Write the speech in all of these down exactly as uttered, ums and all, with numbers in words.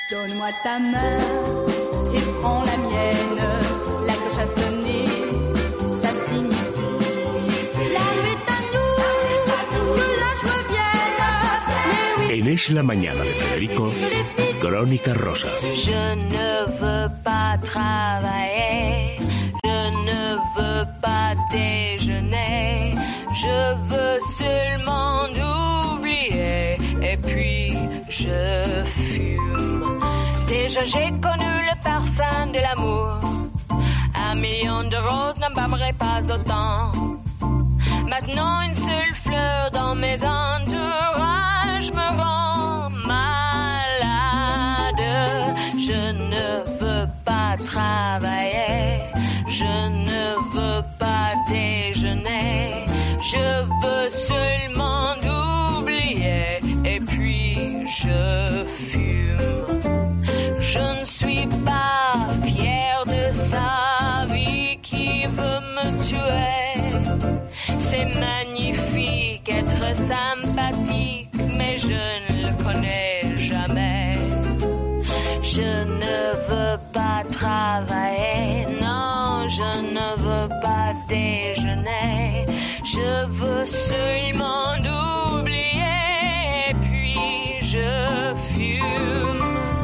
Donne-moi ta main et prends la mienne. La cloche a sonné, ça signifie la nuit est à nous, que la joie vienne. Mais oui, En Es la Mañana de Federico, Crónica Rosa. Je ne veux pas travailler, je ne veux pas déjeuner, je veux seulement oublier et puis je fume. Déjà j'ai connu le parfum de l'amour, un million de roses n'embaumerait pas autant. Maintenant une seule fleur dans mes entourages me rend malade. Je ne veux pas travailler, je ne veux pas déjeuner, je veux seulement oublier et puis je fume. Je ne suis pas fière de sa vie qui veut me tuer. C'est magnifique être sympathique, mais je ne le connais jamais. Je ne veux pas travailler, non, je ne veux pas déjeuner. Je veux seulement oublier, puis je fume.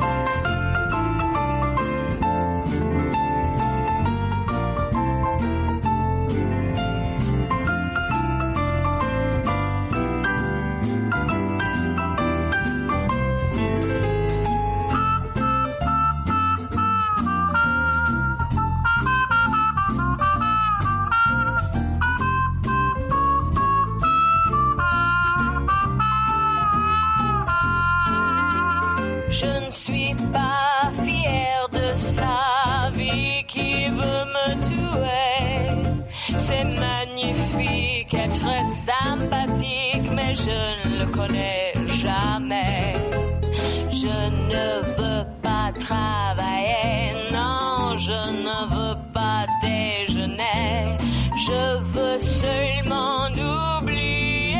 Je ne suis pas fière de sa vie qui veut me tuer. C'est magnifique être sympathique, mais je ne le connais jamais. Je ne veux pas travailler, non, je ne veux pas déjeuner. Je veux seulement oublier.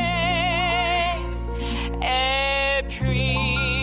Et puis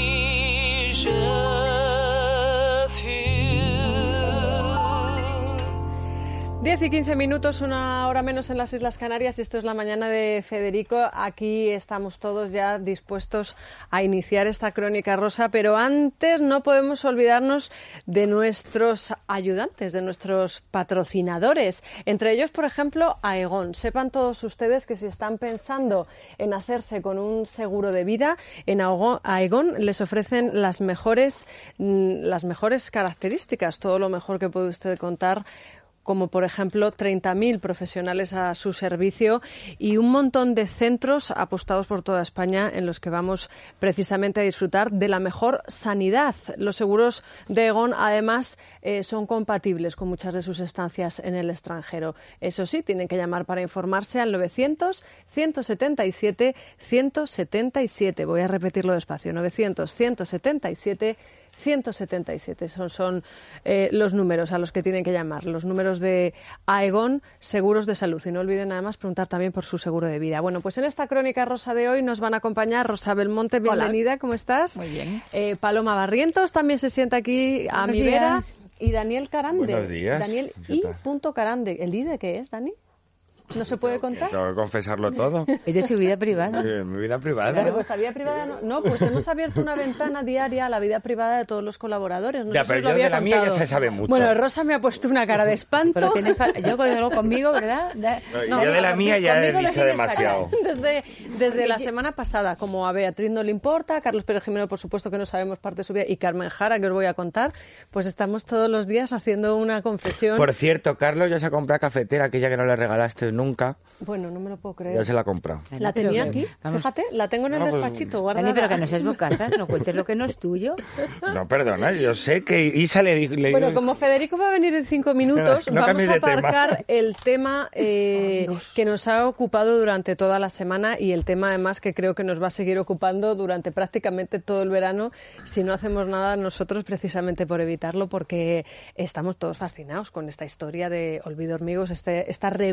diez y quince minutos, una hora menos en las Islas Canarias, y esto es la mañana de Federico. Aquí estamos todos ya dispuestos a iniciar esta crónica rosa, pero antes no podemos olvidarnos de nuestros ayudantes, de nuestros patrocinadores. Entre ellos, por ejemplo, Aegon. Sepan todos ustedes que si están pensando en hacerse con un seguro de vida, en Aegon les ofrecen las mejores, las mejores características, todo lo mejor que puede usted contar, como por ejemplo treinta mil profesionales a su servicio y un montón de centros apostados por toda España en los que vamos precisamente a disfrutar de la mejor sanidad. Los seguros de Aegon, además, eh, son compatibles con muchas de sus estancias en el extranjero. Eso sí, tienen que llamar para informarse al novecientos, ciento setenta y siete, ciento setenta y siete. Voy a repetirlo despacio. novecientos, ciento setenta y siete, ciento setenta y siete. Son, son eh, los números a los que tienen que llamar, los números de Aegon Seguros de Salud. Y no olviden además preguntar también por su seguro de vida. Bueno, pues en esta crónica rosa de hoy nos van a acompañar Rosa Belmonte, bienvenida. Hola. ¿Cómo estás? Muy bien. Eh, Paloma Barrientos también se sienta aquí a mi vera. Y Daniel Carande. Buenos días. Daniel I. Carande. ¿El I de qué es, Dani? ¿No se puede contar? Tengo que confesarlo todo. Es de su vida privada. Eh, mi vida privada. Pero vuestra vida privada no. No, pues hemos abierto una ventana diaria a la vida privada de todos los colaboradores. No ya, sé pero si os lo yo había de la contado. mía ya se sabe mucho. Bueno, Rosa me ha puesto una cara de espanto. Pero tienes fa- yo con- conmigo, ¿verdad? No, yo de la mía ya he conmigo lo dicho tienes demasiado. Desde, desde la semana pasada, como a Beatriz no le importa, Carlos Pérez Jimeno, por supuesto que no sabemos parte de su vida, y Carmen Jara, que os voy a contar, pues estamos todos los días haciendo una confesión. Por cierto, Carlos ya se ha comprado cafetera, aquella que no le regalaste nunca. Bueno, no me lo puedo creer. Ya se la ha comprado. La tenía aquí, Vamos. fíjate, la tengo en el No, pues, despachito guardada. Dani, pero que no seas bocazas, no cuentes lo que no es tuyo. No, perdona, yo sé que Isa le dijo... Bueno, como Federico va a venir en cinco minutos, No vamos cambies a de tema. aparcar el tema eh, que nos ha ocupado durante toda la semana y el tema además que creo que nos va a seguir ocupando durante prácticamente todo el verano si no hacemos nada nosotros precisamente por evitarlo, porque estamos todos fascinados con esta historia de Olvido Hormigos, este, esta revelación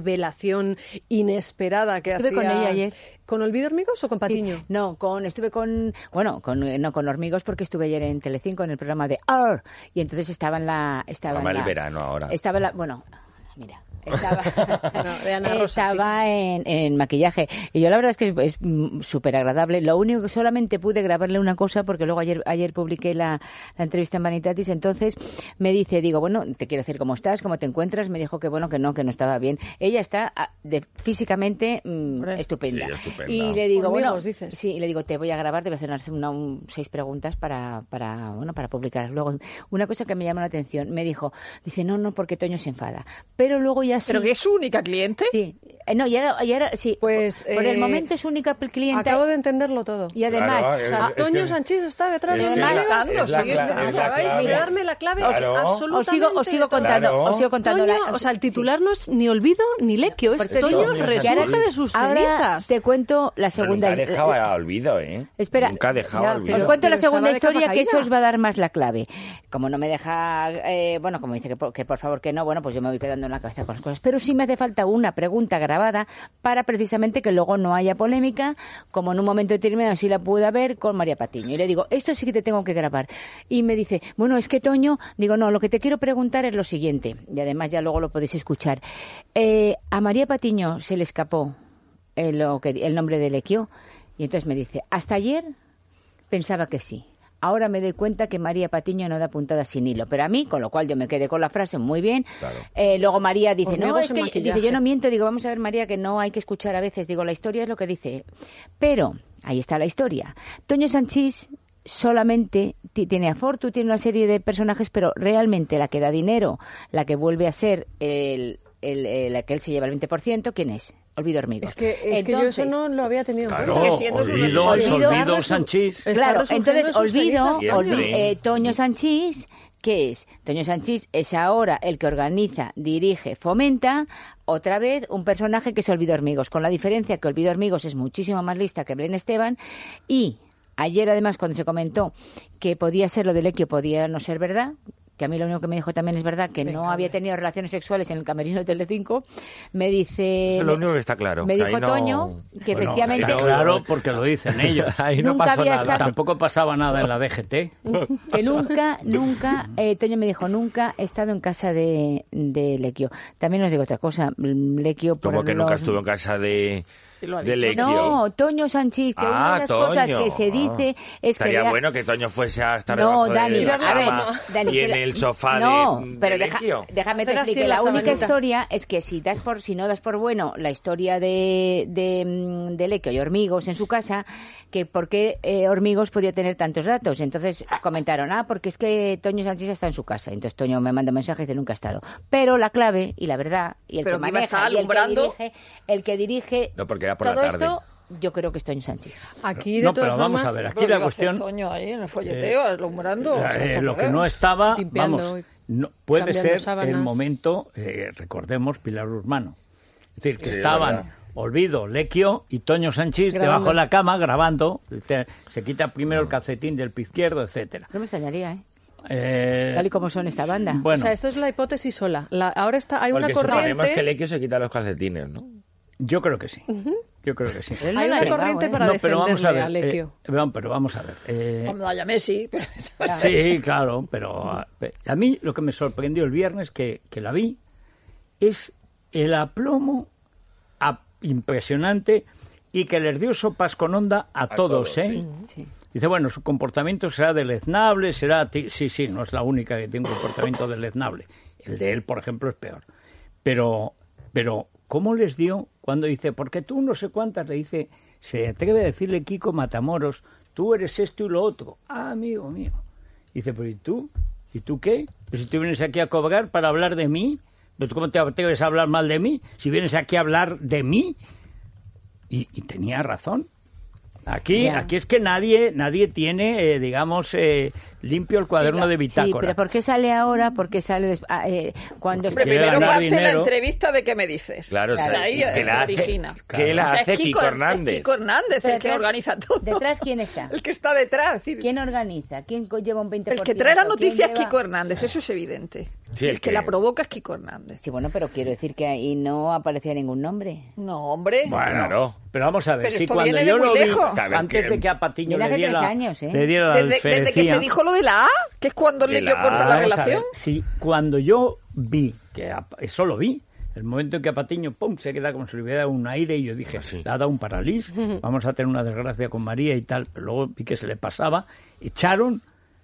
colaboración inesperada que Estuve hacía... con ella ayer. ¿Con Olvido Hormigos o con Patiño? Sí, no, con estuve con, bueno, con no con Hormigos porque estuve ayer en Telecinco en el programa de Ar y entonces estaba en la estaba Mamá en la, el verano ahora. Estaba en la, bueno, mira, estaba, No, de Ana Rosa, estaba en, en maquillaje y yo la verdad es que es súper agradable. Lo único que solamente pude grabarle una cosa porque luego ayer ayer publiqué la, la entrevista en Vanitatis, entonces me dice, digo, bueno, te quiero decir cómo estás, cómo te encuentras, me dijo que bueno, que no, que no estaba bien. Ella está de, físicamente mmm, estupenda. Sí, estupenda. Y le digo, Hormigos, bueno, dices. sí, y le digo, te voy a grabar, te voy a hacer una, una, un, seis preguntas para, para, bueno, para publicar. Luego, una cosa que me llamó la atención, me dijo, dice, no, no, porque Toño se enfada. Pero luego ya sí. ¿Pero que es su única cliente? Sí. Eh, no, y ahora, y ahora sí. Pues, por, por el eh, momento es única cliente. Acabo de entenderlo todo. Y además, Claro, O sea, es- es Toño que- Sanchís está detrás es de que los la- amigos. es la Sí, cla- es que es la acabáis clave. de darme la clave Claro. absolutamente. os sigo, os sigo contando, Claro. os sigo contando. Toño, la- o sea, el titular no es ni Olvido ni Lequio, es Porque Toño Toño resurge Sanchís. de sus Ahora cenizas. te cuento la Pero segunda. nunca dejaba olvido, ¿eh? Espera. Nunca dejaba Ya, olvido. Os cuento Pero la segunda estaba de capa historia que eso caída. os va a dar más la clave. Como no me deja, eh, bueno, como dice que por, que por favor que no, bueno, pues yo me voy quedando en la cabeza con las cosas. Pero sí me hace falta una pregunta grabada para precisamente que luego no haya polémica, como en un momento determinado sí la pude haber con María Patiño. Y le digo, esto sí que te tengo que grabar. Y me dice, bueno, es que Toño, digo, no, lo que te quiero preguntar es lo siguiente. Y además ya luego lo podéis escuchar. Eh, a María Patiño se le escapó eh, lo que, el nombre de Lequio. Y entonces me dice, hasta ayer pensaba que sí. Ahora me doy cuenta que María Patiño no da puntada sin hilo. Pero a mí, con lo cual yo me quedé con la frase muy bien. Claro. Eh, luego María dice, no, Hormigos es en que maquillaje. dice, yo no miento. Digo, vamos a ver, María, que no hay que escuchar a veces. Digo, la historia es lo que dice. Pero, ahí está la historia. Toño Sanchís solamente ti- tiene a Fortu, tiene una serie de personajes, pero realmente la que da dinero, la que vuelve a ser el, el, el- la que él se lleva el veinte por ciento, ¿quién es? Olvido Hormigos. Es que, es que yo eso no lo había tenido en Claro, cuenta. Sigue siendo su olvido, Olvido- olvido Sanchís. Está Claro, resurgiendo entonces de sus olvido, cenizas olvi- Toño. eh, Toño Sanchís, ¿qué es? Toño Sanchís es ahora el que organiza, dirige, fomenta, otra vez un personaje que es Olvido Hormigos, con la diferencia que Olvido Hormigos es muchísimo más lista que Belén Esteban y ayer además cuando se comentó que podía ser lo de Lequio, podía no ser verdad, que a mí lo único que me dijo también es verdad, que Venga, no había hombre. tenido relaciones sexuales en el camerino de Telecinco, me dice... Eso es lo único que está claro. Me que dijo ahí no- Toño que Bueno, efectivamente... está claro porque lo dicen ellos. Ahí no Nunca pasó había nada. estado- Tampoco pasaba nada en la D G T. Que nunca, nunca, eh, Toño me dijo, nunca he estado en casa de, de Lequio. También os digo otra cosa, Lequio por Como que nunca los- estuvo en casa de, Sí, lo ha de dicho. Lequio. No, Toño Sanchís, que una Ah, de las cosas Toño. que se dice Ah. es que... Estaría rea- bueno que Toño fuese a estar No, debajo Dani, de la a ver, cama Dani, y que en la- el sofá no, de, pero de deja- Lequio. déjame te Hacer así explique. en La la única sabanita. historia es que si das por si no das por bueno la historia de, de, mm, de Lequio y Hormigos en su casa, que por qué eh, Hormigos podía tener tantos datos. Entonces comentaron, ah, porque es que Toño Sánchez está en su casa. Entonces Toño me manda mensajes de nunca ha estado. Pero la clave y la verdad y el Pero que que iba a maneja estar y el que alumbrando. dirige, el que dirige No, porque era por la todo tarde. esto, yo creo que es Toño Sánchez. Aquí, de No, todas pero vamos formas, a ver, aquí Pero la iba a hacer cuestión... Toño ahí en el folleteo, alumbrando. Eh, lo que no estaba, Limpiando vamos, y no, puede cambiando ser sábanas. el momento, eh, recordemos, Pilar Urmano. Es decir, que Sí, es estaban, verdad. Olvido, Lequio y Toño Sanchís Grabando. debajo de la cama grabando. Se, se quita primero el calcetín del pie izquierdo, etcétera. No me extrañaría, ¿eh? Eh, Tal y como son esta banda. bueno, O sea, esto es la hipótesis sola. La- ahora está, hay una Porque suponemos corriente. que Lequio se quita los calcetines, ¿no? yo creo que sí. Yo creo que sí. Pero él no Hay lo ha una negado, corriente ¿eh? para No, pero vamos a defenderle ver. a Lequio. eh, vamos, pero vamos a ver. eh, Como vaya Messi, pero Sí, claro, pero a, a mí lo que me sorprendió el viernes que, que la vi es el aplomo a- impresionante y que les dio sopas con onda a, todos, todos, ¿eh? Sí. Dice, bueno, su comportamiento será deleznable, será... ti- Sí, sí, no es la única que tiene un comportamiento deleznable. El de él, por ejemplo, es peor. Pero, pero ¿cómo les dio cuando dice, porque tú no sé cuántas, le dice, se atreve a decirle Kiko Matamoros, tú eres esto y lo otro? Ah, amigo mío. Dice, pero ¿y tú? ¿Y tú qué? Pues si tú vienes aquí a cobrar para hablar de mí, ¿pero ¿cómo te atreves a hablar mal de mí? Si vienes aquí a hablar de mí. Y, y tenía razón. Aquí, Ya. aquí es que nadie, nadie tiene, eh, digamos, eh, limpio el cuaderno de Sí, bitácora. pero ¿por qué sale ahora? ¿Por qué sale des- ah, eh, cuando... Hombre, Quiere primero ganar parte la dinero. entrevista de qué me dices. Claro, O sea, o sea, ahí que se la hace- origina. que la O sea, hace es Kiko Hernández. Es Kiko Hernández Pero el que detrás- organiza todo. ¿Detrás quién está? El que está detrás. es decir, ¿Quién organiza? ¿Quién co- lleva un veinte por el ciento? que trae las ¿Quién noticias es lleva- Kiko Hernández, eso es evidente. Sí, el el que que- la provoca es Kiko Hernández. Sí, bueno, pero quiero decir que ahí no aparecía ningún nombre. No, hombre. Bueno, Claro. pero vamos a ver, Pero si esto cuando viene de yo muy lo vi, lejos. A ver, antes que- de que a Patiño Viene le hace diera, tres años, ¿eh? le diera la Desde, desde que alferecía, se dijo lo de la A, que es cuando De le dio la corta A, la vamos a ver, relación. si cuando yo vi, que a- eso lo vi, el momento en que a Patiño, pum, se queda como si le hubiera dado un aire y yo dije, Así. le ha dado un paralís, vamos a tener una desgracia con María y tal, pero luego vi que se le pasaba, echaron...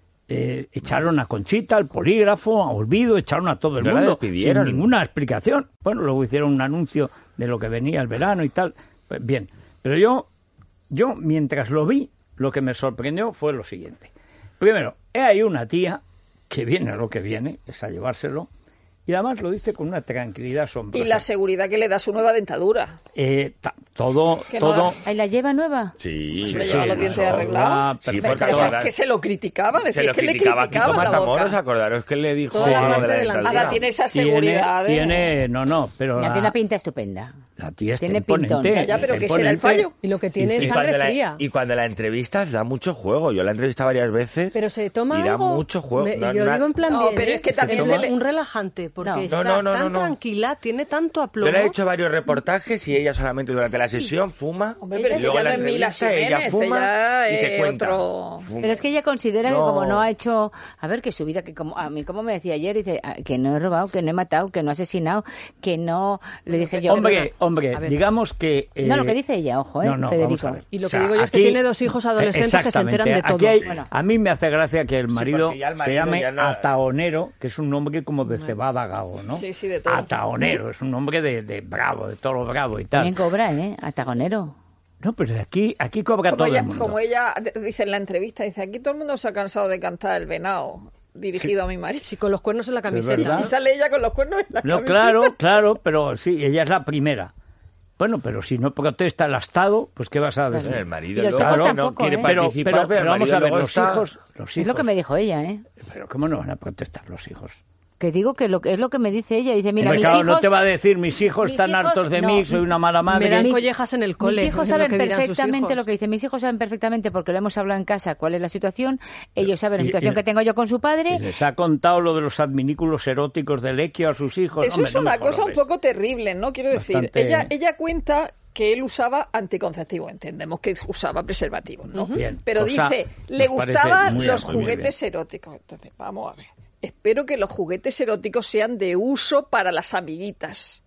Eh, echaron a Conchita, al polígrafo, a Olvido, echaron a todo el No la mundo despidieron. sin ninguna explicación. Bueno, luego hicieron un anuncio de lo que venía el verano y tal. Pues bien, pero yo, yo mientras lo vi, lo que me sorprendió fue lo siguiente. Primero, he ahí una tía que viene a lo que viene, es a llevárselo, y además lo dice con una tranquilidad asombrosa. Y la seguridad que le da su nueva dentadura. Eh, ta- todo, Que no todo... da- ¿Ahí la lleva nueva? Sí, Le sí, lleva los la dientes sobra, arreglados. Sí, perfecto. porque Pero ahora- es que se lo criticaba, Se decía lo que le criticaba Kiko criticaba la Matamoros, boca. acordaros que le dijo Toda la lo parte de la delantera. dentadura. Ahora tiene esa Tiene, seguridad. de- tiene, no, no, pero Ya la, tiene una pinta estupenda. la tía está tiene pintón. imponente. Ya, ya, pero está ¿qué será el imponente. fallo? Y lo que tiene Y es Y sangre cuando, la, fría. y cuando la entrevistas da mucho juego. Yo la he entrevistado varias veces. Pero se toma y da algo... mucho juego. Me- No, yo lo no- digo en plan No, bien, pero ¿eh? es que también toma se le- un relajante, porque No. está No, no, no, tan no, no. tranquila, tiene tanto aplomo. Yo le he hecho varios reportajes y ella solamente durante la sesión fuma. Hombre, y pero luego ella en la no es Mila entrevista ella Jiménez, fuma ella y te es cuenta. otro- Fuma. Pero es que ella considera que No. como no ha hecho, a ver, que su vida, que como a mí como me decía ayer, dice ah, que no he robado, que no he matado, que no he asesinado, que no, le dije yo. Hombre, hombre, A ver. digamos que... eh, No, lo que dice ella, ojo, ¿eh, no, no, Federico? vamos a ver. Y lo O que sea, digo yo es que aquí- tiene dos hijos adolescentes que se Exactamente. enteran de Aquí todo. hay- Bueno. A mí me hace gracia que el marido porque ya el se marido llame ya no- Ataonero, que es un nombre como de cebada gago, ¿no? Sí, sí, de todo. Ataonero, es un nombre de, de bravo, de toro bravo y tal. También cobra, ¿eh? Atagonero. No, pero aquí, aquí cobra Como todo ella, el mundo. como ella dice en la entrevista, dice, aquí todo el mundo se ha cansado de cantar el venado, dirigido a mi marido. Sí, con los cuernos en la camiseta. ¿verdad? Y sale ella con los cuernos en la No, camiseta. claro, claro, pero sí, ella es la primera. Bueno, pero si no protesta el Estado, pues ¿qué vas a decir? El marido Y los luego hijos no tampoco, quiere ¿eh? Pero, participar, pero, pero el pero vamos marido a ver, luego los está- hijos, los Es hijos. lo que me dijo ella, ¿eh? Pero ¿cómo no van a protestar los hijos? Que digo que lo que es lo que me dice ella. Dice, mira, Hombre, mis claro, hijos... no te va a decir, mis hijos mis están hijos, hartos de no. mí, soy una mala madre. Me dan Mis- collejas en el cole. Mis hijos es lo saben que dirán sus perfectamente hijos. lo que dicen. Mis hijos saben perfectamente, porque lo hemos hablado en casa, cuál es la situación. Ellos saben la Y- situación y- que tengo yo con su Y padre. les ha contado lo de los adminículos eróticos de Lequio a sus hijos. Eso Hombre, es no me una cosa un jorobes. poco terrible, ¿no? Quiero decir, Bastante- ella, ella cuenta que él usaba anticonceptivo, entendemos que usaba preservativos, ¿no? Bien, Pero cosa dice, le nos parece gustaban muy- los muy bien. juguetes eróticos. Entonces, vamos a ver. Espero que los juguetes eróticos sean de uso para las amiguitas.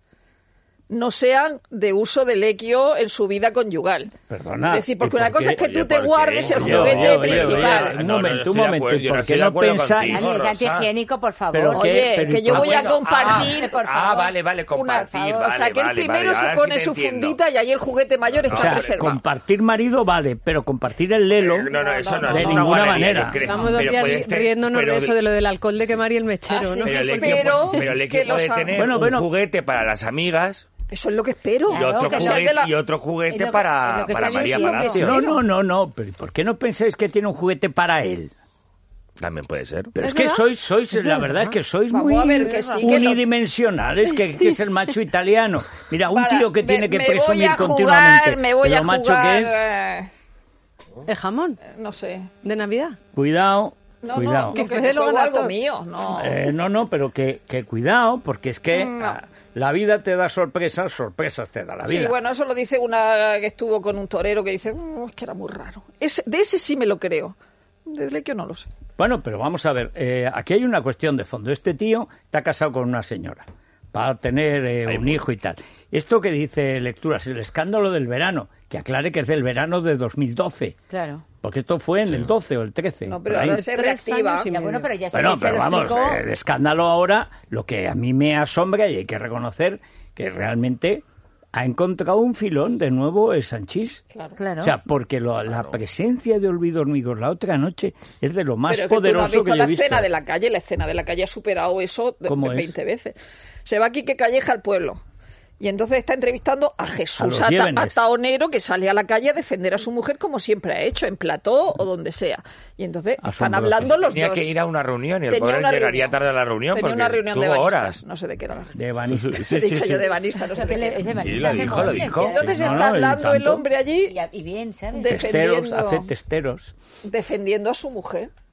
No sean de uso de Lequio en su vida conyugal. Perdona, Es decir, porque ¿y una por cosa qué? es que Oye, tú te ¿por qué? guardes el Oye, juguete oye, oye, principal. oye, un No, no, momento, estoy un de momento. acuerdo, ¿y yo no por estoy qué de no acuerdo pensáis? contigo. Dani, es Rosa. antihigiénico, por favor. Pero Oye, ¿qué? Pero que ¿y yo por voy qué a no? compartir, por Ah, favor. vale, vale, Una- compartir, o sea, vale, que el vale, primero vale, se ahora pone sí te su entiendo. fundita y ahí el juguete mayor O está sea, preservado. compartir marido vale, pero compartir el lelo No, no, eso no, de es una ninguna guarrería, manera. yo creo. Vamos Pero dos puede días ser- riéndonos pero de eso, de lo del alcohol de quemar y el mechero, Ah, sí, ¿no? Pero Eso el espero equipo, pero el que equipo los puede ha- tener Bueno, un bueno. juguete para las amigas Eso es lo que espero. y Claro, otro que sea juguete, de la- y otro juguete es lo que- para, es lo que para estoy María diciendo. Palacio. No, no, no, no. Pero ¿y ¿por qué no pensáis que tiene un juguete para él? También puede ser. Pero es, ¿Es que verdad? sois, sois, la verdad es que sois Vamos muy a ver que sí, que lo- unidimensionales, que, que es el macho italiano. Mira, un Para- tío que me- tiene que me voy presumir a jugar, continuamente me voy de a lo macho jugar, que es. eh, ¿El jamón no sé. de Navidad? Cuidado, No, cuidado. no, Que no, que, Fede que lo juego gana algo todo. mío, no. Eh, no, no, pero que, que cuidado, porque es que No. ah, la vida te da sorpresas, sorpresas te da la vida. Sí, bueno, eso lo dice una que estuvo con un torero que dice, "Mm, es que era muy raro. Ese, de ese sí me lo creo. De Lequio no lo sé. Bueno, pero vamos a ver, eh, aquí hay una cuestión de fondo. Este tío está casado con una señora, va a tener eh, Ay, un pues. hijo y tal. Esto que dice Lecturas, el escándalo del verano, que aclare que es del verano de dos mil doce, Claro. porque esto fue en el doce o el trece. No, por pero ahí. ahora se Tres reactiva. años y Ya, medio. bueno, pero ya se, Bueno, se pero lo vamos, explicó. eh, el escándalo ahora, lo que a mí me asombra y hay que reconocer que realmente ha encontrado un filón de nuevo el Sanchís. Claro. Claro. O sea, porque lo- la presencia de Olvido Hormigos la otra noche es de lo más Pero es que tú no has poderoso visto que yo la he visto. escena de la calle. La escena de la calle ha superado eso de- ¿Cómo de es? veinte veces. Se va Quique Calleja al pueblo. Y entonces está entrevistando a A Jesús los Ata- Llévenes. Ataonero, que sale a la calle a defender a su mujer como siempre ha hecho, en plató o donde sea. Y entonces están Asombroso. hablando los Tenía dos. que ir a una reunión y el Tenía pobre una llegaría reunión. tarde a la reunión Tenía porque una reunión de tuvo banistas. horas. No sé de qué era la reunión. De banista. Sí, He sí, dicho sí. yo de banista, no sé de Que qué le- era. ese Sí, banista lo hace dijo, lo montes, dijo. ¿eh? Entonces No, está no, y hablando el tanto. hombre allí Y, a- y bien, ¿sabes? De- Testeros, defendiendo- hace testeros. defendiendo a su mujer.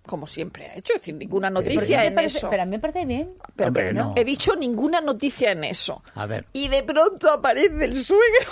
como siempre ha hecho, es decir, ninguna Pero, noticia en parece, eso. pero a mí me parece bien. Pero Hombre, que no. He dicho ninguna noticia en eso. A ver. Y de pronto aparece el suegro.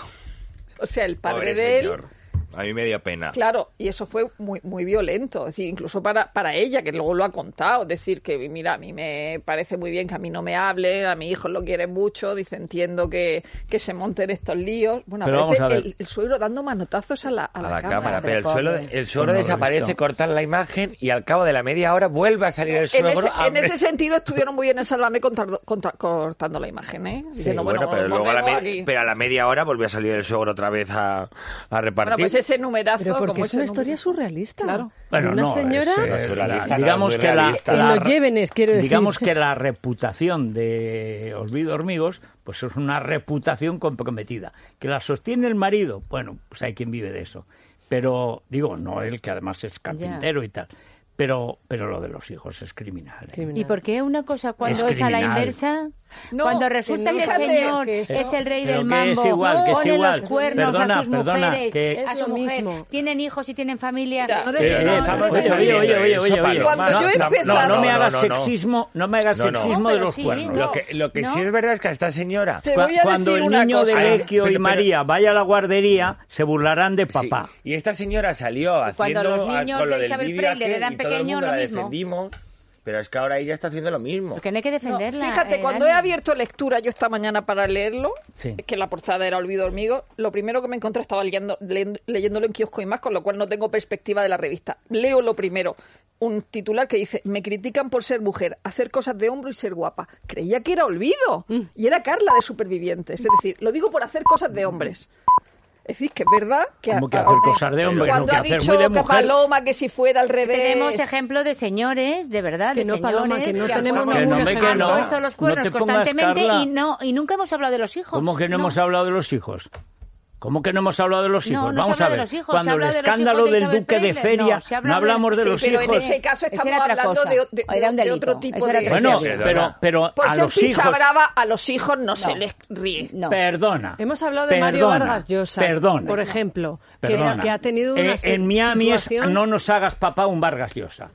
O sea, el padre Pobre de él. señor. A mí me dio pena. Claro, y eso fue muy muy violento, es decir, incluso para, para ella, que luego lo ha contado, es decir, que mira, a mí me parece muy bien que a mí no me hable, a mi hijo lo quiere mucho, dice, entiendo que, que se monten estos líos. Bueno, Pero aparece vamos a ver. el, el suegro dando manotazos a la, a A la, la cámara. cámara, pero el pobre. suelo, el suegro No lo he desaparece, visto. cortan la imagen y al cabo de la media hora vuelve a salir el En suegro. ese, a en ver- ese sentido estuvieron muy bien en Sálvame contando- contra- cortando la imagen, ¿eh? Sí, Diciendo, bueno, pero luego a la, volvemos me- aquí. pero a la media hora volvió a salir el suegro otra vez a, a Bueno, repartir. pues ese numerazo... Pero porque como es una ese historia número- surrealista. Claro. Bueno, de una no, señora... es, eh, No, surrealista, la- no, digamos muy que la, realista. En la- los Llévenes, quiero decir. digamos que la reputación de Olvido Hormigos pues es una reputación comprometida. Que la sostiene el marido, bueno, pues hay quien vive de eso. Pero, digo, no él, que además es carpintero y tal. Pero, pero lo de los hijos es criminal. ¿eh? Criminal. ¿Y por qué una cosa cuando Es es, a la criminal. inversa? No, cuando resulta que que el fíjate señor que esto- es el rey Pero del que es mambo, igual, que es pone igual. los cuernos Perdona, a sus perdona, mujeres, que- a Es su lo mujer, mismo. tienen hijos y tienen familia. Mira, no Eh, dejes- Eh, no, estamos- no, oye, no, oye, no, oye, oye, eso, oye, oye. Cuando No, yo he no, empezado- no me No, hagas no, no. sexismo, no me hagas No, no. sexismo No, de pero los sí, cuernos. Lo que, lo que ¿No? sí es verdad es que a esta señora... Te voy a Cuando decir el una niño cosa. de Lequio Pero- y pero- María vaya a la guardería, se burlarán de Sí, papá. y esta señora salió Cuando haciendo los niños con lo de del Isabel vídeo Preisler aquel eran y todo el pequeños, mundo lo la mismo. defendimos, pero es que ahora ella está haciendo lo mismo. Porque no hay que No, defenderla. fíjate, eh, cuando Dani. he abierto lectura yo esta mañana para leerlo, Sí. que la portada era Olvido Hormigo, lo primero que me encontré estaba leyendo, le- leyéndolo en kiosco y más, con lo cual no tengo perspectiva de la revista. Leo lo primero, un titular que dice: me critican por ser mujer, hacer cosas de hombro y ser guapa. Creía que era Olvido, y era Carla de Supervivientes. Es decir, lo digo por hacer cosas de hombres. Es decir, que es verdad que... Como que a- hacer a- cosas de hombre, no Cuando que ha hacer dicho muy de que mujer. Paloma, que si fuera al revés... Tenemos ejemplo de señores, de verdad, Que de no, señores Paloma, que no han tenemos puesto- Que no, ningún me- que han no. puesto los cuernos No te pongas, constantemente Carla. y no y nunca hemos hablado de los hijos. ¿Cómo que no, hemos hablado de los hijos? ¿Cómo que no hemos hablado de los No, hijos? no se Vamos habla a de ver, los hijos, se cuando el habla de los escándalo hijos de del Isabel Duque de Preisler, Feria, no, se habla no de- hablamos de Sí, los pero en hijos. ese caso Ese estamos era otra hablando cosa. de, de- de- Era un de delito. otro tipo Ese era de... otro Bueno, Sí, sí, pero, pero Por a ser los picha hijos... brava, a los hijos no, se No. les ríe. No. Perdona. Hemos hablado de Mario perdona, Vargas Llosa, perdona, por ejemplo, que, perdona. que ha tenido una Eh, en Miami es situación... no nos hagas papá un Vargas Llosa.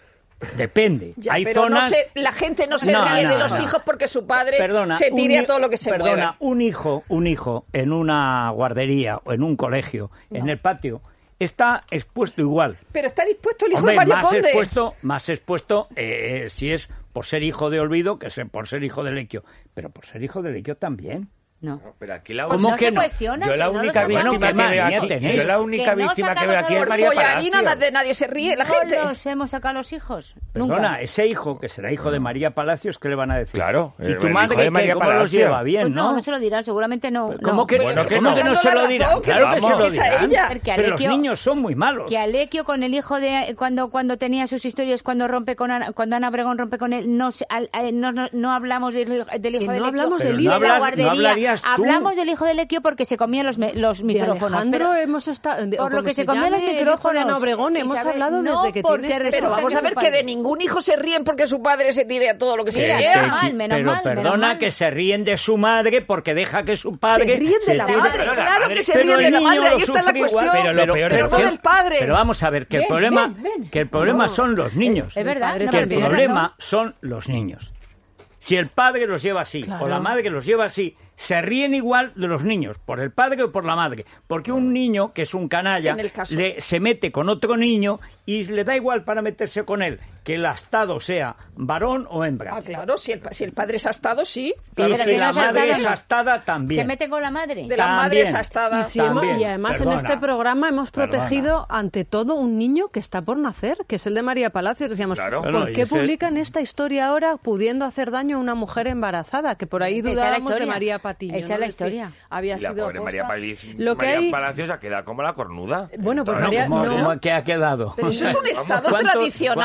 Depende. Ya, Hay pero zonas... no se- la gente no se No, ríe no, de los no. hijos porque su padre Perdona, se tire un a todo lo que se perdona, mueva. un hijo, un hijo en una guardería o en un colegio, en el patio, está expuesto igual. Pero está dispuesto el hijo Hombre, de Mario más Conde. expuesto, más expuesto eh, si es por ser hijo de Olvido que se- por ser hijo de Lequio. Pero por ser hijo de Lequio también. No. Pero aquí la Pues ¿Cómo no que se no? cuestiona. Yo que la no lo única sacamos. Bueno, víctima qué que veo manía aquí, tenéis. yo la única Que no víctima que sacamos veo aquí a es los María Follarina, Palacio. de nadie se ríe, la No gente. los hemos sacado a los hijos. Perdona, Nunca. ese hijo que será hijo de María Palacios, ¿qué le van a decir? Claro, ¿Y el- tu el madre hijo de qué? María ¿Cómo los Palacio. lleva? Bien, Pues no, ¿no? no se lo dirán, seguramente no. ¿Cómo no. que, Bueno, que ¿cómo no. que no Dando se la lo dirán? razón, que Claro no que se vamos. lo Es a dirán. ella. Porque Pero los Alequio- niños son muy malos. Que Alequio con el hijo de cuando cuando tenía sus historias cuando rompe con Ana, cuando Ana Obregón rompe con él no se- al- al- no, no, no hablamos del, del hijo Que de no Lequio hablamos Pero del no hijo de hablas- la no guardería. hablarías tú. Hablamos del hijo de Lequio porque se comía los, me- los de micrófonos. Alejandro pero- hemos estado... de- o por lo como que se comían llame los el hijo de micrófonos. Ana Obregón, hemos Isabel, hablado no, desde que porque tiene... resulta Pero vamos que a ver su que de padre- ningún hijo se ríen porque su padre se tire a todo lo que se Mira, ríe. menos mal, menos pero mal, menos perdona mal. que se ríen de su madre porque deja que su padre Se ríen de la tire- madre, Pero la claro madre- que se pero ríen el de la niño madre, ahí lo está la sufre igual. cuestión. Pero lo peor Pero es no que- del padre. Pero vamos a ver que el Ven, problema ven, ven. que el problema No. son los niños. Es verdad, padre no, que pero el tienes problema razón. son los niños. Si el padre los lleva así Claro. o la madre los lleva así, se ríen igual de los niños, por el padre o por la madre. Porque un niño, que es un canalla, En el caso. le, se mete con otro niño y le da igual para meterse con él que el astado sea varón o hembra. Ah, claro, si el, pa- si el padre es astado, sí. Y Pero si que la no es madre astada, es no. astada, también. Se mete con la madre. De las También. madres astadas. Y, si hemos- También, y además perdona. en este programa hemos Perdona. protegido ante todo un niño que está por nacer, que es el de María Palacios. Decíamos, Claro. Bueno, ¿por y qué ese- publican esta historia ahora pudiendo hacer daño a una mujer embarazada? Que por ahí Esa es la dudábamos de historia. María Patiño. Esa es ¿no? la De si historia. Había Y la sido pobre María, aposta. Palacios, Lo que María hay... Palacios ha quedado como la cornuda. Bueno, pues Bueno, María, ¿cómo- no. cómo que ha quedado? Pero eso es un estado ¿Cuánto- tradicional en la ¿Cuántos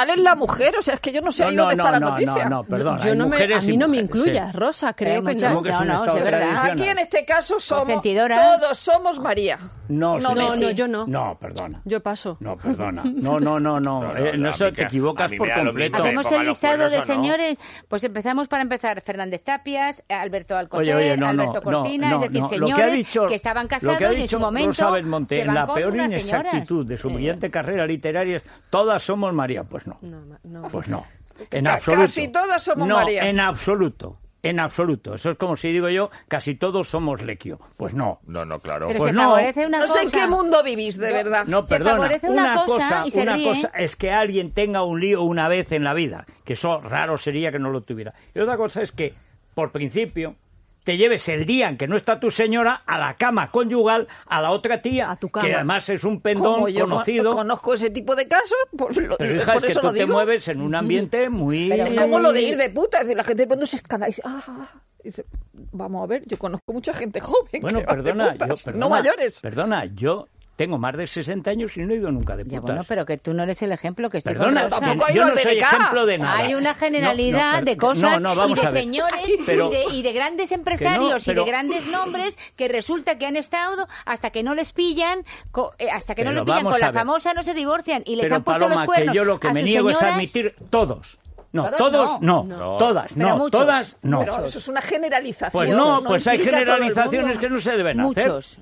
mujer, o sea, es que yo no sé No, ahí dónde no, está la no, noticia. no, no, perdona. Yo hay no me, a mujeres y mí no me mujeres, incluyas, sí. Rosa, creo Hay que muchas- no. que es no, un no, estado es verdad. tradicional. Aquí en este caso somos, Consentidora. todos somos María. No, No, sí. me- No, sí. no, yo no. No, perdona. Yo paso. No, perdona. No, no, no, no. No, no, Eh, en no, a eso mí te que- a equivocas mí por me da lo completo. mismo. Hacemos pongan el los listado cuernos de o no. señores, pues empezamos para empezar Fernández Tapias, Alberto Alcocer, Oye, oye, no, no, Alberto no, Cortina, no, es decir, no. señores Lo que, ha dicho, que estaban lo que ha casados y en dicho su momento Rosa Belmonte, se en van la con peor unas señoras. inexactitud de su Eh. brillante carrera literaria es todas somos María. Pues no, No, no. pues no. En Ca- absoluto. casi todas somos no, María. en absoluto. En absoluto. Eso es como si digo yo, casi todos somos Lequio. Pues no. No, no, claro. Pero Pues se no. favorece una No sé cosa. en qué mundo vivís, de verdad. No, Se perdona. favorece una cosa y se una ríe. cosa es que alguien tenga un lío una vez en la vida, que eso raro sería que no lo tuviera. Y otra cosa es que, por principio, te lleves el día en que no está tu señora a la cama conyugal a la otra tía, A tu cama. que además es un pendón Como yo con- conocido. conozco ese tipo de casos, por, lo- Pero hija, por es que eso tú lo te digo. mueves en un ambiente muy... Pero Es como lo de ir de puta, es decir, la gente de pronto se escandaliza. Ah, ah, ah. Dice, vamos a ver, yo conozco mucha gente joven Bueno, que va de perdona, putas, yo, perdona, no mayores. Perdona, yo tengo más de sesenta años y no he ido nunca de Ya, putas. bueno, pero que tú no eres el ejemplo, que estoy Perdona, con Rosa. tampoco ha yo ido no al soy B B K. ejemplo de nada. Hay una No, generalidad no, de per- cosas no, no, vamos y de a ver. señores Pero- y, de, y de grandes empresarios pero- y de grandes nombres que resulta que han estado hasta que no les pillan, co- eh, hasta que no Pero les pillan vamos con la a ver. famosa no se divorcian y les Pero han puesto Paloma, los cuernos que yo lo que a me sus niego es señoras. admitir todos. No, Todos todos no. no, No. todas Pero no, muchos. todas no. Pero eso es una generalización. Pues no, pues hay implica a todo el generalizaciones mundo. que no se deben hacer. Muchos.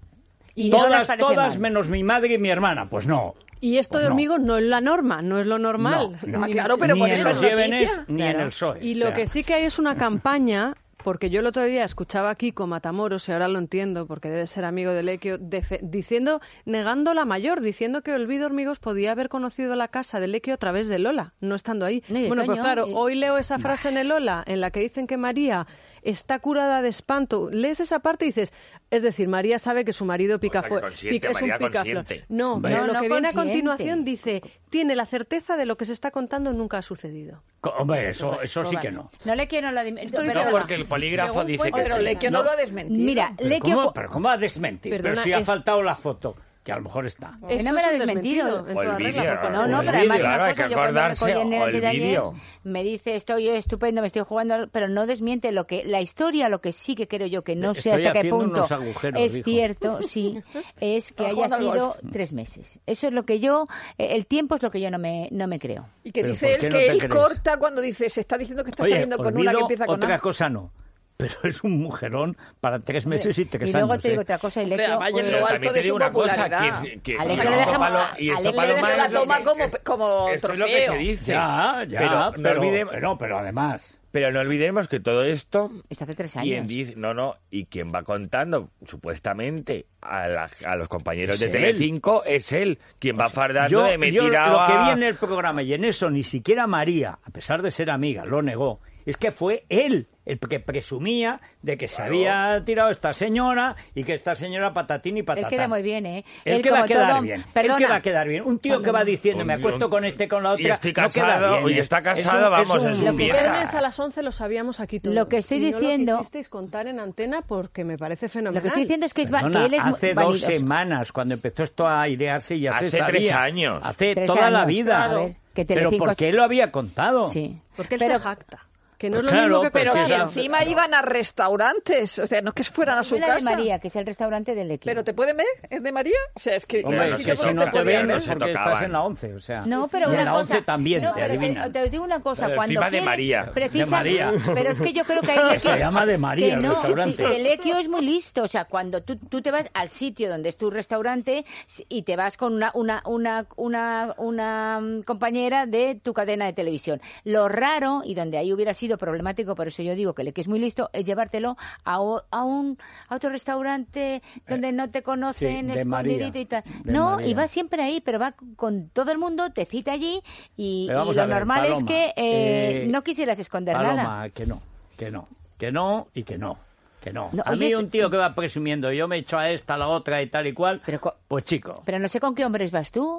Y no les Todas, parece todas mal. menos mi madre y mi hermana, pues no. Y esto Pues de no. hormigos no es la norma, no es lo normal. No, no. Ah, claro, pero ni por en eso los es Llévenes noticia. ni Claro. en el P S O E. Y O lo sea, que sí que hay es una campaña, porque yo el otro día escuchaba aquí con Matamoros, y ahora lo entiendo, porque debe ser amigo de Lequio, defe- diciendo, negando la mayor, diciendo que Olvido Hormigos podía haber conocido la casa de Lequio a través de Lola, no estando ahí. No, y de Bueno, pues Toño, claro, y- hoy leo esa frase en el Lola, en la que dicen que María está curada de espanto. Lees esa parte y dices, es decir, María sabe que su marido pica sea, que fue- consciente, pica- es un María picaflor. consciente. No, Hombre. pero No, lo no que viene a consciente. continuación dice, tiene la certeza de lo que se está contando nunca ha sucedido. co- Hombre, eso, eso sí Vale. que no. No le quiero la dim- Esto pero- No, porque el polígrafo Según dice fuentes que Pero sí. Lequio no, No. lo ha desmentido. Mira, Pero Lequio... ¿cómo, pero ¿cómo va a desmentir? Perdona, pero si ha es- faltado la foto, que a lo mejor está. Que Esto no me es la un ha desmentido. en O el toda regla, vídeo, porque No, o no, el pero además vídeo, una claro, hay cosa, que yo cuando me acordarse, cogen en o el el taller, vídeo. me dice, estoy estupendo, me estoy jugando, pero no desmiente lo que la historia, lo que sí que creo yo, que no sé Estoy hasta qué haciendo punto unos agujeros, es dijo. cierto, sí, es que Ah, haya jugando al sido golf. tres meses. Eso es lo que yo, eh, el tiempo es lo que yo no me, no me creo. Y que Pero dice ¿por él qué no que te él crees? corta cuando dice, se está diciendo que está Oye, saliendo con olvido una que empieza con otra A. cosa no. Pero es un mujerón para tres meses y tres Y luego años. te digo ¿eh? otra cosa, y Hombre, Lequio, vaya, pues, lo Pero alto también de te digo su una cosa, popularidad. que, que A Lequio y le esto dejamos- palo- y a esto Lequio le Paloma Pero es la lo toma que- como, como esto es lo que trofeo. se dice. Ya, ya, pero, no pero, olvidemos, pero, pero además... pero no olvidemos que todo esto, está hace tres quien años. dice, no, no, y quien va contando supuestamente a, la- a los compañeros Es de él. Telecinco es él, quien va fardando Yo, de me he yo tirado lo que a- vi en el programa, y en eso ni siquiera María, a pesar de ser amiga, lo negó, es que fue él el que presumía de que se Claro. había tirado esta señora y que esta señora patatín y Él patatán. queda muy bien, ¿eh? Él, Él que va a como quedar todo- bien. Él Perdona. que va a quedar bien. Un tío que va diciendo, me Un- acuesto un- con este, con la otra, y estoy no queda casado, bien. y está Es casado, un- vamos, un- es Lo un que vieja. Viernes a las once lo sabíamos aquí todos. Lo que estoy Y no diciendo- lo quisisteis contar en antena porque me parece Lo fenomenal. que estoy diciendo es que, es va- Perdona, que él es hace muy dos vanidoso. semanas, cuando empezó esto a airearse, ya Hace se sabía. tres años. Hace Tres toda la años, vida. a ver, que Pero Telecinco- porque él lo había contado. Sí. Porque él Pero- se jacta. Que no Pues es lo claro, mismo que pero Pero si que esa- encima iban a restaurantes, o sea, no es que fueran a su La de casa. María, que es el restaurante del Lequio. ¿Pero te pueden ver? ¿Es de María? O sea, es que Hombre, no sí es sé que que si si te no te podían ven ver. es no se porque estás tocaban. en la once, o sea. No, pero y en una la cosa. once también, no, te pero adivinan. te, te digo una cosa. Pero cuando encima de quiere- María. precisa- De María. Pero es que yo creo que hay Lequio. Se llama de María que el no, restaurante. sí, que Lequio es muy listo. O sea, cuando tú, tú te vas al sitio donde es tu restaurante y te vas con una, una, una, una, una mm, compañera de tu cadena de televisión. Lo raro, y donde ahí hubiera sido problemático, por eso yo digo que Lequio es muy listo, es llevártelo a, o- a un a otro restaurante donde no te conocen, sí, de escondidito María, y tal. de No, María. y va siempre ahí, pero va con todo el mundo, te cita allí y, Pero y vamos lo a ver, normal es Paloma, que eh, eh, no quisieras esconder Paloma, nada. que no, que no, que no y que no, que no. No, a oye, mí este- un tío que va presumiendo, yo me echo a esta, a la otra y tal y cual, Pero co- pues chico. Pero no sé con qué hombres vas tú.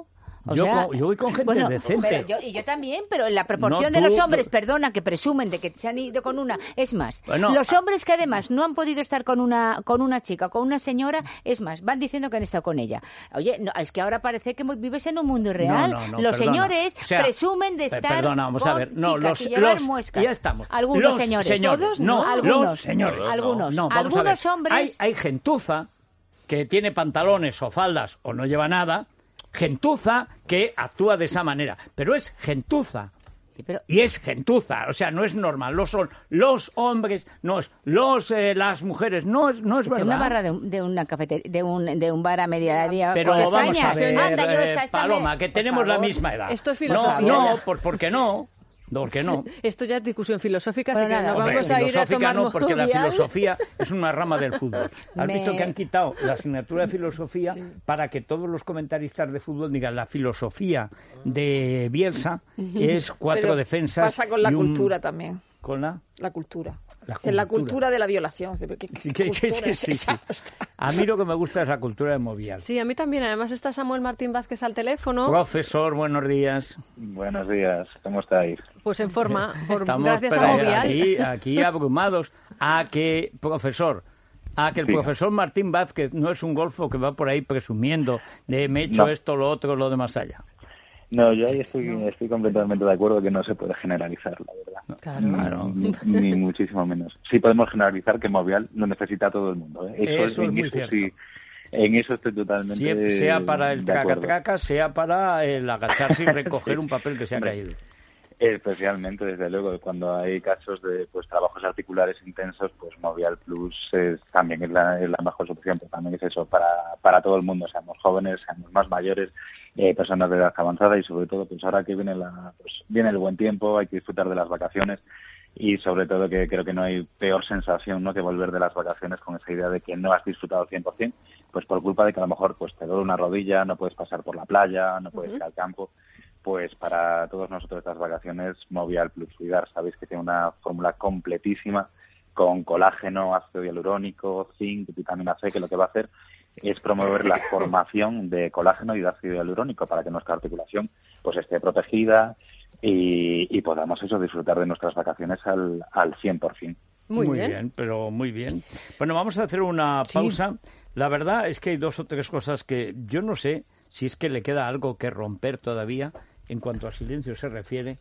O yo, sea, con, yo voy con gente bueno, decente. pero yo, y yo también, pero la proporción No, de tú- los hombres, tú- perdona, que presumen de que se han ido con una, es más, Bueno, los a- hombres que además no han podido estar con una con una chica, con una señora, es más, van diciendo que han estado con ella. Oye, no, es que ahora parece que vives en un mundo irreal. No, no, no, los perdona. señores O sea, presumen de pe- estar perdona, vamos con a ver. No, chicas los, y llevar los- muescas. ya estamos. Algunos Los señores. Todos no, algunos. los señores. Algunos. No, vamos a Algunos ver. hombres. Hay, hay gentuza que tiene pantalones o faldas o no lleva nada, gentuza que actúa de esa manera, pero es gentuza. Sí, pero- Y es gentuza, o sea, no es normal, lo son los hombres, no es los eh, las mujeres, no es no es De verdad. una barra de, un- de una cafetería, de un, de un bar a mediodía Pero con las vamos cañas. a ver, Anda, yo eh, esta- esta Paloma, me- que por tenemos la favor. misma edad. Esto es No, filosofía. no, por, ¿por qué no? ¿Por qué no? Esto ya es discusión filosófica, Bueno, así que nada, nos hombre, vamos a ir a filosófica tomar no, porque la Movial. filosofía es una rama del fútbol. Has Me- visto que han quitado la asignatura de filosofía para que todos los comentaristas de fútbol digan la filosofía de Bielsa es cuatro Pero defensas. pasa con la y un- cultura también. ¿Con la? La cultura. La Es la cultura. cultura de la violación. ¿Qué, qué Sí, que- sí, cultura sí, es sí, esa? sí. A mí lo que me gusta es la cultura de Movial. Sí, a mí también. Además está Samuel Martín Vázquez al teléfono. Profesor, buenos días. Buenos días, ¿cómo estáis? Pues en forma, por, Estamos gracias a pero, Movial. aquí, aquí abrumados a que, profesor, a que el Sí. profesor Martín Vázquez no es un golfo que va por ahí presumiendo de me he hecho No. esto, lo otro, lo de más allá. No, yo ahí estoy, estoy completamente de acuerdo que no se puede generalizar, la verdad. Claro. Claro. Ni, ni muchísimo menos. Sí podemos generalizar que Movial lo necesita a todo el mundo. ¿eh? Eso es en muy eso cierto. sí, en eso estoy totalmente Siempre, sea para el de acuerdo. traca-traca, sea para el agacharse y recoger un papel que se ha Hombre, caído. Especialmente, desde luego, cuando hay casos de pues trabajos articulares intensos, pues Movial Plus es, también es la, es la mejor solución, pero también es eso para, para todo el mundo, seamos jóvenes, seamos más mayores, eh, personas de edad avanzada y sobre todo, pues ahora que viene la, pues viene el buen tiempo, hay que disfrutar de las vacaciones y sobre todo que creo que no hay peor sensación, ¿no?, que volver de las vacaciones con esa idea de que no has disfrutado al cien por ciento, pues por culpa de que a lo mejor pues te duele una rodilla, no puedes pasar por la playa, no puedes ir al campo. Pues para todos nosotros estas vacaciones, Movial Plus Cuidar, sabéis que tiene una fórmula completísima con colágeno, ácido hialurónico, zinc, vitamina C, que lo que va a hacer es promover la formación de colágeno y de ácido hialurónico para que nuestra articulación pues esté protegida y, y podamos eso disfrutar de nuestras vacaciones al, al cien por ciento. Muy, bien. pero muy bien. Bueno, vamos a hacer una pausa. La verdad es que hay dos o tres cosas que yo no sé si es que le queda algo que romper todavía en cuanto a silencio se refiere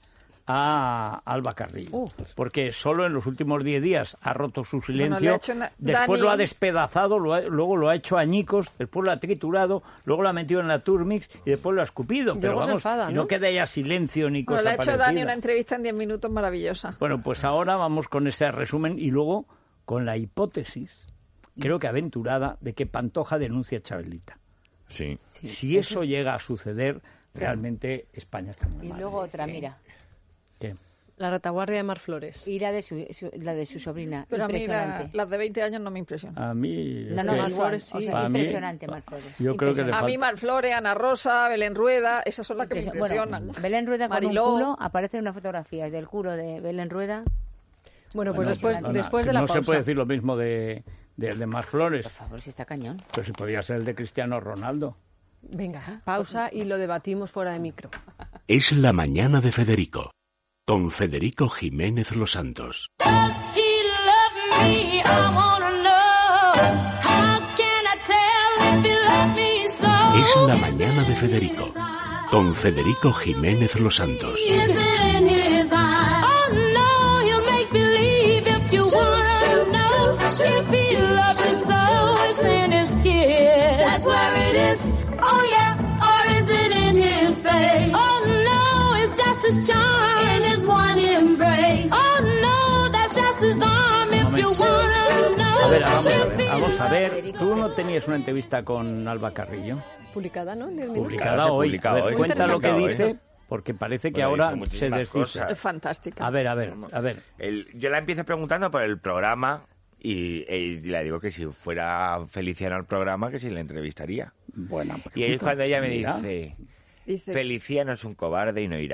a Alba Carrillo. Uh. Porque solo en los últimos diez días ha roto su Bueno, silencio, le ha hecho una- después Dani- lo ha despedazado, lo ha- luego lo ha hecho añicos, después lo ha triturado, luego lo ha metido en la Turmix y después lo ha escupido. Y Pero luego se vamos, enfada, y no ¿no? queda ya silencio ni Bueno, cosa le ha hecho parecida. Dani una entrevista en diez minutos maravillosa. Bueno, pues ahora vamos con ese resumen y luego con la hipótesis, creo que aventurada, de que Pantoja denuncia a Chabelita. Sí. Si eso llega a suceder, realmente España está muy Y mal. luego otra, mira, ¿Qué? La retaguardia de Mar Flores. y la de su, su- la de su sobrina, Pero a mí la- impresionante. las de veinte años no me impresionan. A mí... No, es no, que- igual, Flores, sí. o sea, Para mí- impresionante, Marcos. Yo creo que le A falta... mí Mar Flores, Ana Rosa, Belén Rueda, esas son las que me impresionan. Bueno, Belén Rueda con Mariló. un culo, aparece una fotografía del culo de Belén Rueda. Bueno, pues Bueno, después, no, no, después que de la no pausa. se puede decir lo mismo de, de, de Mar Flores, Por favor, si está cañón. pero si podía ser el de Cristiano Ronaldo. Venga, pausa y lo debatimos fuera de micro. Es la mañana de Federico, con Federico Jiménez Los Santos. Does he love me? I wanna know. How can I tell if he loves me so? Es la mañana de Federico, con Federico Jiménez Los Santos. Is it in his eyes? Oh no, he'll make believe if you wanna know. If he loves you so, it's in his kiss. That's where it is. Oh yeah, or is it in his face? Oh no, it's just his charm in his one embrace. Oh no, that's just his arm if you wanna know. A ver, vamos a ver, vamos a ver. Tú no tenías una entrevista con Alba Carrillo, Publicada, ¿no? En diez minutos. publicada se hoy. publica A ver, hoy. cuenta lo que Publicado hoy. dice, porque parece que Bueno, ahora dice se muchísimas desdice. cosas. Es fantástica. A ver, a ver, a ver. El- yo la empiezo preguntando por el programa y, y le digo que si fuera Feliciano al programa, que si le entrevistaría. Buena Y ahí es pregunta. cuando ella me Mira. dice, Dice, Feliciano es un cobarde y no irá.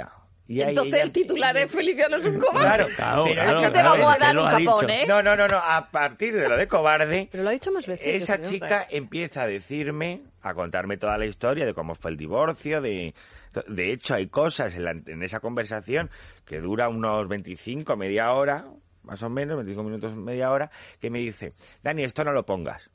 Y ahí Entonces ella- el titular es Feliciano es un cobarde. Claro, Claro, pero claro, es que te vamos a es que dar lo un ha capón, dicho. ¿eh? No, no, no, no. A partir de lo de cobarde, Pero lo ha dicho más veces. esa yo creo. chica empieza a decirme, a contarme toda la historia de cómo fue el divorcio, de... De hecho, hay cosas en, la- en esa conversación que dura unos veinticinco, media hora, más o menos, veinticinco minutos, media hora, que me dice, Dani, esto no lo pongas.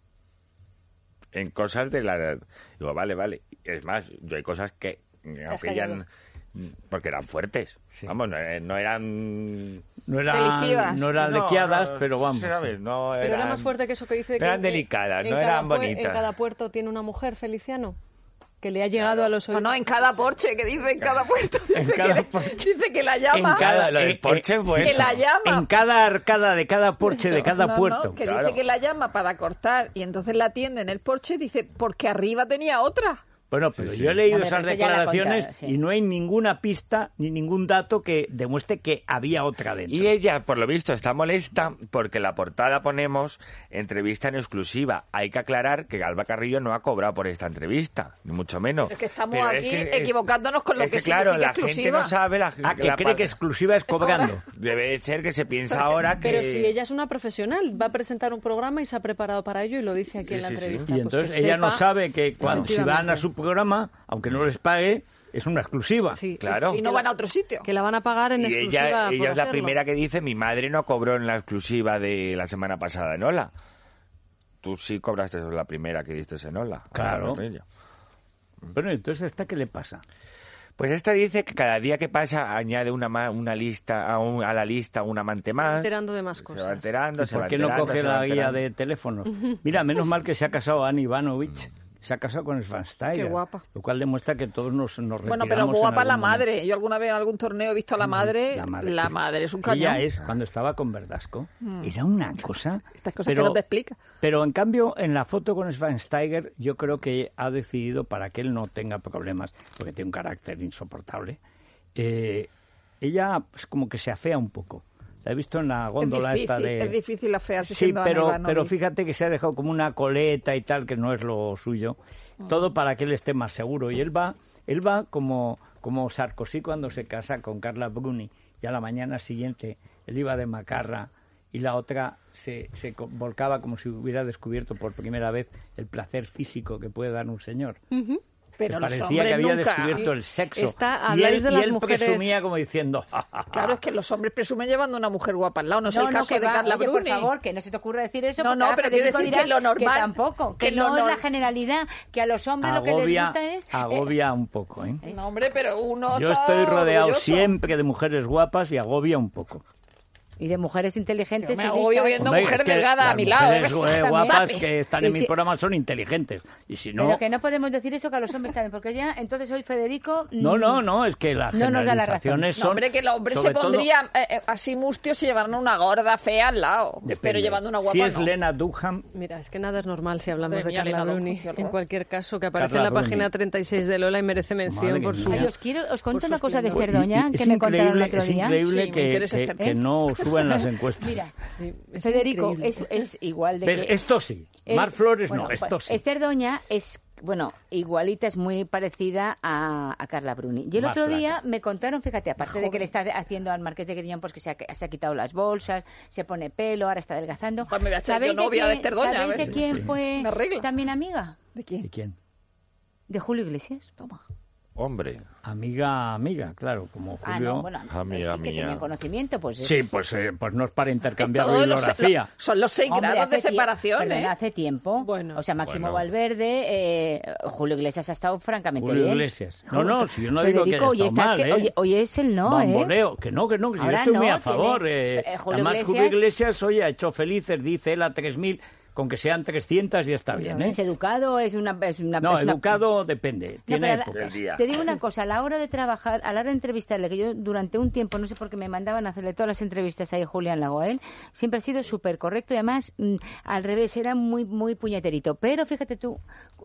En cosas de la... Digo, vale, vale. Es más, yo hay cosas que, aunque ya... callado. Porque eran fuertes. Sí. Vamos, no, eh, no eran... No eran, Delictivas. no eran No, lequiadas, no, pero vamos. ¿sabes? sí. No Pero era eran- más fuerte que eso que dice no que eran en- delicadas, en no cada eran pue- bonitas. En cada puerto tiene una mujer, Feliciano, que le ha llegado a los No, oídos. no, en cada Porsche, que dice en cada puerto. Dice, En que, cada le- Porsche. dice que la llama. En cada- Lo del eh, Porsche eh, fue que eso. la llama. En cada arcada de cada porche de Eso, cada no, no, puerto. que Claro. dice que la llama para cortar y entonces la atiende en el Porsche y dice, porque arriba tenía otra. Bueno, pero Sí, yo he sí. leído Hombre, esas pero eso ya la declaraciones contaba, sí. y no hay ninguna pista ni ningún dato que demuestre que había otra dentro. Y ella, por lo visto, está molesta porque en la portada ponemos entrevista en exclusiva. Hay que aclarar que Alba Carrillo no ha cobrado por esta entrevista, ni mucho menos. Es que estamos Pero es aquí que es- equivocándonos con lo es que, que, claro, significa la gente exclusiva. no sabe. La, Ah, que la cree par- que exclusiva es cobrando. Debe ser que se piensa ahora que... Pero si ella es una profesional, va a presentar un programa y se ha preparado para ello y lo dice aquí Sí, en la sí, sí. entrevista. Y Pues entonces que ella no sepa- sabe que cuando si van a Efectivamente. su programa, aunque no les pague, es una exclusiva. Sí, Claro. Y no van a otro sitio. que la van a pagar en Y exclusiva. ella, por ella es la hacerlo. primera que dice, mi madre no cobró en la exclusiva de la semana pasada en Ola. Tú sí cobraste la primera que diste en Ola. Claro. Carrillo. Bueno, entonces ¿esta qué le pasa? Pues esta dice que cada día que pasa añade una ma- una lista a, un- a la lista un amante Se va más. enterando de más Se cosas. va enterando, ¿Y se por va qué no enterando, coge se va la guía enterando. de teléfonos? Mira, menos mal que se ha casado Anne Ivanovich. Se ha casado con Schweinsteiger. Qué guapa. Lo cual demuestra que todos nos, nos Bueno, retiramos pero en guapa algún la momento. madre. Yo alguna vez en algún torneo he visto a la madre. La madre. La madre es un cañón. Ella es, cuando estaba con Verdasco, era una cosa... Estas cosas pero, que no te explica. Pero en cambio, en la foto con Schweinsteiger, yo creo que ha decidido, para que él no tenga problemas, porque tiene un carácter insoportable, eh, ella es como que se afea un poco. La he visto en la góndola es esta difícil, de... es difícil afearse Sí, siendo Ana pero, Ivanovic. pero fíjate que se ha dejado como una coleta y tal, que no es lo suyo. Todo para que él esté más seguro. Y él va, él va como, como Sarkozy cuando se casa con Carla Bruni. Y a la mañana siguiente él iba de macarra y la otra se, se co- volcaba como si hubiera descubierto por primera vez el placer físico que puede dar un señor. Pero Que los parecía hombres que había nunca. descubierto el sexo. Está- y habláis él, de y las él mujeres- presumía como diciendo... "Ja, ja, ja". Claro, es que los hombres presumen llevando una mujer guapa al lado. No es No, el no, caso que de va, Carla oye, Bruni. por favor, que no se te ocurra decir eso. No, porque no, ahora pero quiero Federico decir dirá que lo normal- Que tampoco, que, que lo no es nor- la generalidad, que a los hombres lo que les Agobia, gusta es... eh, agobia un poco, ¿eh? No, hombre, pero uno Yo está estoy rodeado orgulloso. siempre de mujeres guapas y agobia un poco. y de mujeres inteligentes. Yo me y agobio listas. viendo Hombre, mujer es que delgada a las mi lado. mujeres, ¿ves? eh, También. guapas ¿Sabe? que están Sí, en mi sí. programa son inteligentes. Y si no... Pero que no podemos decir eso que a los hombres también, porque ya entonces hoy Federico... mm, No, no, no, es que las No nos da la razón. generalizaciones No, son... hombre, que el hombre se sobre todo- pondría eh, eh, así mustio si llevaran una gorda fea al lado. Depende. Pero llevando una guapa Si es no. Lena Dunham, Mira, es que nada es normal si hablamos Madre de mía, Carla Elena Bruni. Dunham, qué horror. En cualquier caso, que aparece Carla en la página Bruni. treinta y seis de Lola y merece mención Madre por su... mía. Ay, os quiero, os cuento Por una su cosa de esplendor. Esther Doña, es que me contaron el increíble- otro es día. increíble Sí, me que, interesa que- este que tema. no suban las encuestas. Mira, Sí, es Federico increíble. es, es igual de ¿Ves? que... Esto sí, Eh, Mar Flores bueno, no, esto pues, sí. Esther Doña es, bueno, igualita, es muy parecida a, a Carla Bruni. Y el Más otro flaca. día me contaron, fíjate, aparte de que le está haciendo al Marqués de Griñón, pues que se ha, se ha quitado las bolsas, se pone pelo, ahora está adelgazando. Joder, me voy a hacer yo ¿Sabéis de novia de quién- Esther Doña, a ¿sabéis ver de si- quién Sí. fue Me arregla. también amiga? ¿De ¿Y quién? quién? De Julio Iglesias. Toma. Hombre, Amiga, amiga, claro, como Ah, Julio. no, bueno, Amiga sí que mía. tenía conocimiento, pues... es- Sí, pues, eh, pues no es para intercambiar Todos los- bibliografía. lo- son los seis Hombre, grados de hace tie- separación, perdona, ¿eh? hace tiempo. Bueno. O sea, Máximo Bueno. Valverde, eh, Julio Iglesias ha estado francamente Julio bien. Iglesias. No, no, si yo no digo que Federico, haya hoy estado estás mal, que- ¿eh? Oye, hoy es el no, ¿eh? Bamboleo, que no, que no, que yo Ahora estoy muy no, a favor. tiene- eh, eh, Julio además, Julio Iglesias- Iglesias hoy ha hecho felices, dice él, a tres mil, con que sean trescientas ya está bien, ¿eh? Es educado, es una... Es una No, es una- educado depende, No, tiene pero a la- épocas. Del día. Te digo una cosa, a la hora de trabajar, a la hora de entrevistarle, que yo durante un tiempo, no sé por qué me mandaban a hacerle todas las entrevistas ahí a Julián Lago a él, siempre ha sido súper correcto y además, mm, al revés, era muy muy puñeterito. Pero fíjate tú,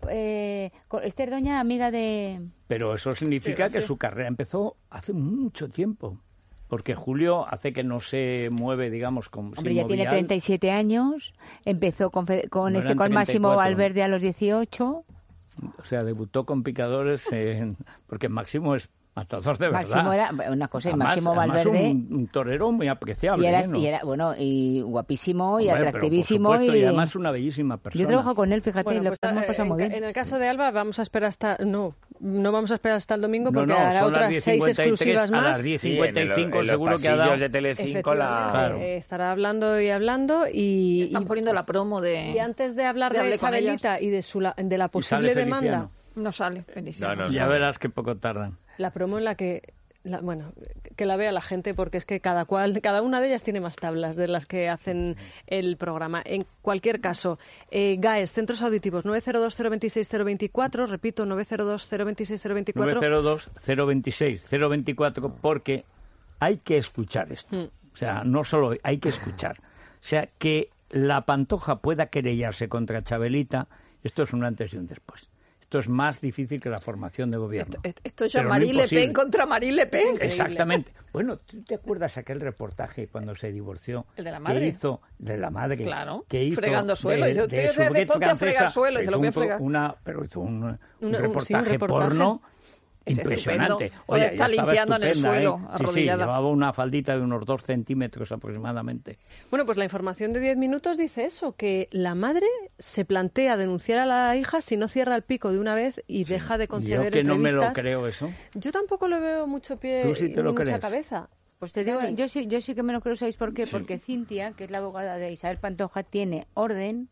eh, con- Esther Doña, amiga de... Pero eso significa que su carrera empezó hace mucho tiempo. Porque Julio hace que no se mueve, digamos, con Hombre, sin ya tiene movial. treinta y siete años, empezó con, Fe- con No este eran con Máximo treinta y cuatro. Valverde a los dieciocho. O sea, debutó con picadores en... porque Máximo es Matador de verdad. Máximo era una cosa, y Además- Máximo además Valverde. un, un torero muy apreciable. Y era, ¿eh? ¿No? y era, bueno, y guapísimo y Hombre, pero por atractivísimo. supuesto, y... y además una bellísima persona. Yo trabajo con él, fíjate, Bueno, lo pues, que hemos eh, pasado en, muy ca- bien. en el caso de Alba vamos a esperar hasta... No, no vamos a esperar hasta el domingo No, porque no, hará son las otras diez seis cincuenta y tres, exclusivas a más. las diez Sí, cincuenta y cinco en el- en los seguro que ha dado. pasillos de Telecinco la... Efectivamente, Claro. eh, estará hablando y hablando y, Están y, poniendo la promo de... y antes de hablar de de, Hablé con Chabelita y de, su, la- de la Y sale posible demanda, Feliciano. No sale, Feliciano. No, no, Ya no. verás que poco tardan. la promo en la que... la- bueno, que la vea la gente porque es que cada cual, cada una de ellas tiene más tablas de las que hacen el programa. En cualquier caso, eh, GAES, Centros Auditivos, nueve cero dos cero veintiséis cero veinticuatro, repito, nueve cero dos cero veintiséis cero veinticuatro. nueve cero dos cero veintiséis cero veinticuatro porque hay que escuchar esto. Mm. O sea, no solo hay que escuchar. O sea, que la Pantoja pueda querellarse contra Chabelita, esto es un antes y un después. Esto es más difícil que la formación de gobierno. Esto, esto es Pero no Jean-Marie Le imposible. Pen contra Marie Le Pen. Exactamente. Bueno, ¿tú te acuerdas aquel reportaje cuando se divorció? El de la Que madre. hizo, de la madre. Claro, Que hizo fregando suelo. de- Dice, de "Usted su debe- baguette ponte a fregar francesa". suelo", y se lo voy a Hizo un- fregar. Una, pero hizo un, un Una- un- reportaje, sí, un reportaje. porno Es impresionante. estupendo. O está ya estaba limpiando en el estupenda, suelo, ¿eh? Sí, sí, arrodillada. llevaba una faldita de unos dos centímetros aproximadamente. Bueno, pues la información de diez minutos dice eso, que la madre se plantea denunciar a la hija si no cierra el pico de una vez y deja de Yo conceder que no me lo entrevistas. creo eso. Yo tampoco le veo mucho pie ¿Tú sí te ni lo mucha crees? cabeza. Pues te digo, yo sí, yo sí que me lo creo, ¿sabéis por qué? Porque Cintia, que es la abogada de Isabel Pantoja, tiene orden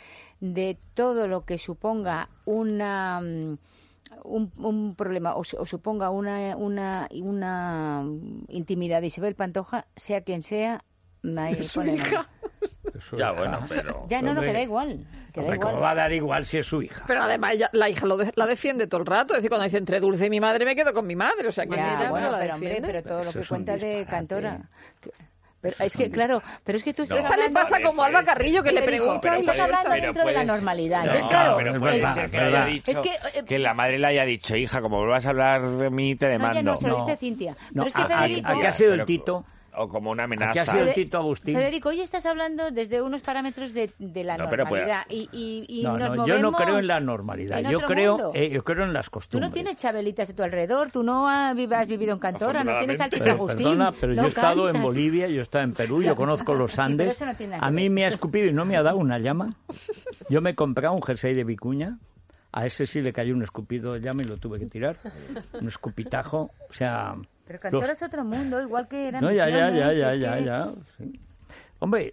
de todo lo que suponga una mm, un, un problema o, su- o suponga una, una una intimidad de Isabel Pantoja, sea quien sea, ahí Su pone el hija. nombre. Eso Ya, está- bueno, pero... Ya no, no, Hombre, que da igual. Que da hombre, igual. ¿cómo va a dar igual si es su hija? Pero además ella- la hija lo de- la defiende todo el rato. Es decir, cuando dice entre Dulce y mi madre, me quedo con mi madre. O sea, que Ya, Manera, bueno, pero la pero hombre, defiende. pero todo lo Eso que es un cuenta de disparate. Cantora. que- Pero es que, claro, pero es que tú estás esta le hablando... pasa como a Alba Carrillo, que le Federico, pregunta tú y estás le hablando pero dentro de la puedes- normalidad. No, Entonces, claro, pero es puede verdad, ser es que le haya verdad. dicho Es que, eh, que la madre le haya dicho, hija, como vuelvas a hablar de mí, te no, demando. ya no, se lo No. dice Cintia. No, Pero es que a- a- Federico... aquí ha sido el Pero- Tito. O como una Aquí amenaza. ha sido el Fede- Tito Agustín. Federico, hoy estás hablando desde unos parámetros de, de la No, pero normalidad y, y, y No, nos no, yo no movemos creo en la normalidad. en Yo otro creo, mundo. eh, yo creo en las Tú costumbres. no tienes chabelitas a tu alrededor, tú no has, vi- has vivido en Cantora, no tienes al Tito Pero, Agustín. perdona, pero yo no he estado en cantas. Bolivia, yo he estado en Perú, yo conozco los Sí, pero Andes. eso no tiene nada que A mí ver. me ha escupido y no me ha dado una llama. Yo me he comprado un jersey de Vicuña. A ese sí le cayó un escupido de llama y lo tuve que tirar. Un escupitajo. O sea... Pero Cantora los- es otro mundo, igual que eran No, ya, ya, ya, Misiones, ya, es ya, que- ya. sí. Hombre,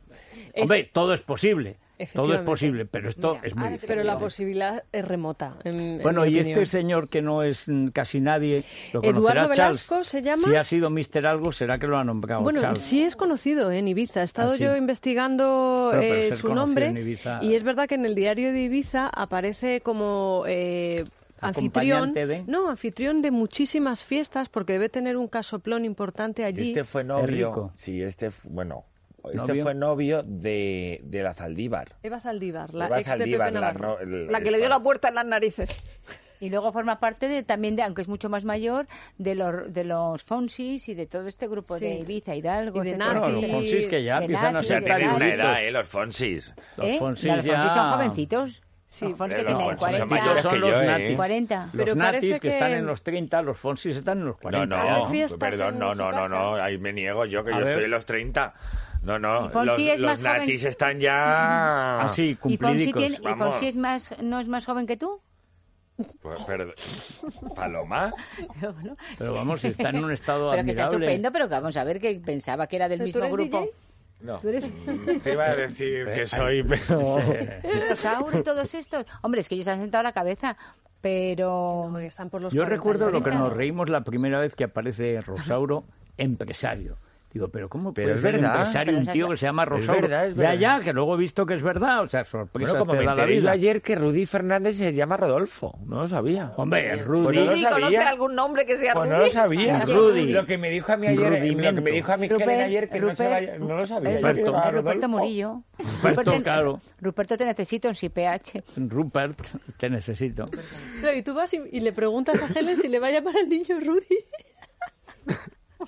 Es- hombre, todo es posible. Todo es Efectivamente. posible, pero esto Mira, es muy ahora difícil. Pero la posibilidad es remota. en- en Bueno, mi y opinión. este señor que no es mm, casi nadie, lo Eduardo conocerá Charles. Velasco se llama. Si ha sido mister Algo, será que lo ha nombrado Bueno, Charles. sí es conocido en Ibiza. He estado Ah, sí. yo investigando Bueno, pero eh, ser su conocido nombre en Ibiza- y es verdad que en el diario de Ibiza aparece como eh, anfitrión, Acompañante de- no, anfitrión de muchísimas fiestas porque debe tener un casoplón importante allí. Este fue Es novio. rico. Sí, este, f- bueno, este ¿Novio? fue novio de, de la Zaldívar. Eva Zaldívar, la Eva ex de Zaldívar, Pepe la, Navarro. no- el- La que le dio la puerta en las narices. Y luego forma parte de, también, de, aunque es mucho más mayor, de los, de los Fonsis y de todo este grupo Sí. de Ibiza, Hidalgo, Y de etcétera. Nati. Bueno, los Fonsis que ya de empiezan a Nati, ser de Ya tienen una Nati. edad, ¿eh? Los Fonsis. Los ¿Eh? Fonsis Los ya... Fonsis son jovencitos. Sí, Los Fonsis pero que los tienen Fonsis son cuarenta, mayores son que los yo, ¿eh? natis. cuarenta. Los Pero natis parece que, que- están en los treinta, los Fonsis están en los No, cuarenta. no, Hacer fiestas perdón, en no, su no, no, casa. no, ahí me niego yo, que A yo ver. estoy en los treinta. No, no, Y Fonsi los, es los más joven. natis están ya... Así, ¿Y Fonsi, cumplidicos. tiene, ¿y vamos. Fonsi es más, no es más joven que tú? Pues, perdón. ¿Paloma? Bueno, Pero vamos, está en un estado pero que está admirable. estupendo, pero que vamos a ver que pensaba que era del ¿Pero tú mismo eres grupo. D J? No. ¿Tú eres? Mm, Te iba a decir que soy, pero... Rosauro y todos estos. Hombre, es que ellos han sentado la cabeza, pero... Porque están por los Yo cuarenta, recuerdo lo que cuarenta. nos reímos la primera vez que aparece Rosauro, empresario. Digo, pero ¿cómo Pero puede es ser verdad. empresario Pero un esa- tío que se llama Es Rosauro? verdad, es Ya, verdad. ya, que luego he visto que es verdad. O sea, sorpresa Bueno, como te me da la enteré yo vida. ayer que Rudy Fernández se llama Rodolfo. No lo sabía. Hombre, el Rudy... Pues no lo ¿Rudy conoce sabía. algún nombre que sea Pues Rudy? no lo sabía. El Rudy. Lo que me dijo a mí ayer, lo Rudimento. que me dijo a mí Kellen Rupert, ayer, que no, se Rupert, vaya, no lo sabía. es yo que Ruperto. llamaba es Ruperto Rodolfo. Murillo. Ruperto, te- claro. Ruperto, te necesito en S I P H. Rupert, te necesito. Claro, y tú vas y, y le preguntas a Helen si le va a llamar al niño Rudy.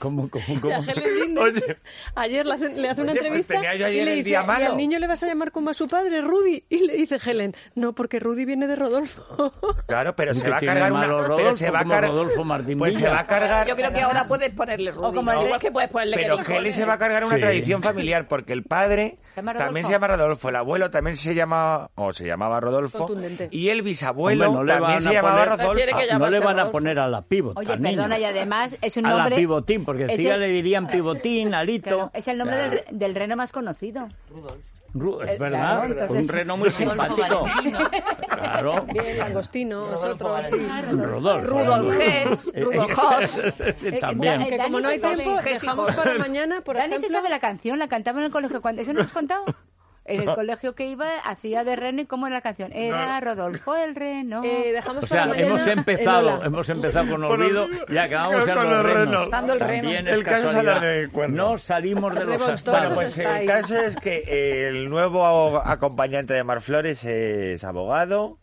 ¿Cómo, cómo, Y a cómo? Helen Lindner, Oye. ayer le hace, le hace una Oye, pues entrevista tenía yo ayer y le el dice, día ¿y malo". al niño le vas a llamar como a su padre, Rudy? Y le dice Helen, no, porque Rudy viene de Rodolfo. Claro, pero ¿Y se qué va a tiene cargar malo una... Rodolfo, pero se va a como cargar... Rodolfo Martín Pues se Villa? va a cargar... Yo creo que ahora puedes ponerle Rudy. como el Igual rey- que puedes ponerle Pero Kenny Helen Cole. se va a cargar una Sí. tradición familiar, porque el padre ¿Se llama también Rodolfo? se llama Rodolfo, el abuelo también se llama, o se llamaba Rodolfo, Contundente. y el bisabuelo Hombre, no le también van se a llamaba poner- Rodolfo. Tiene que Ah, no llamarse le van a Rodolfo. poner a la pivot. Oye, al niño. perdona, y además es un A nombre... la pivotín, porque es encima el- le dirían pivotín, alito. Claro, es el nombre del, del reno más conocido. Ru- Eh, Es verdad, claro, entonces- un reno muy simpático. Claro. Bien, langostino, nosotros. Sí. Rodolfo. Rudolf Hess, Eh, Rudolf eh, Hoss. sí, también. Que como no hay Dani se tiempo, sabe- dejamos para mañana, por Dani ejemplo... se sabe la canción, la cantaba en el colegio. cuando ¿Eso no lo has contado? En el colegio que iba, hacía de reno. ¿Y cómo era la canción? Era Rodolfo el reno. Eh, dejamos O sea, para mañana hemos el empezado, Lola. hemos empezado con Con olvido olvido. y acabamos Con en los los renos. renos. Dando el reno. También El es caso es casualidad. hablar de cuernos. No salimos de los Revoltosos. astados. Bueno, pues está ahí. el caso es que el nuevo acompañante de Mar Flores es abogado